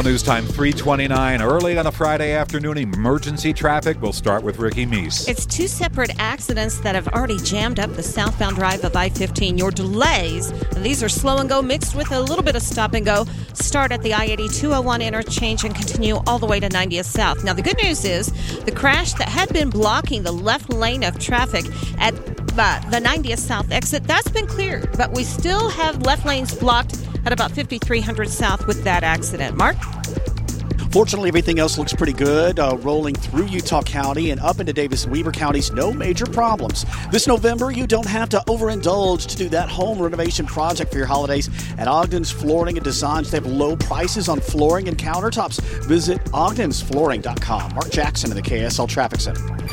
News Time 3:29. Early on a Friday afternoon, emergency traffic. We'll start with Ricky Meese. It's two separate accidents that have already jammed up the southbound drive of I-15. Your delays, these are slow and go mixed with a little bit of stop and go. Start at the I-80-201 interchange and continue all the way to 90th South. Now, the good news is the crash that had been blocking the left lane of traffic at the 90th South exit, that's been cleared. But we still have left lanes blocked at about 5300 South with that accident. Mark? Fortunately, everything else looks pretty good. Rolling through Utah County and up into Davis and Weber counties, no major problems. This November, you don't have to overindulge to do that home renovation project for your holidays. At Ogden's Flooring and Designs, they have low prices on flooring and countertops. Visit ogdensflooring.com. Mark Jackson in the KSL Traffic Center.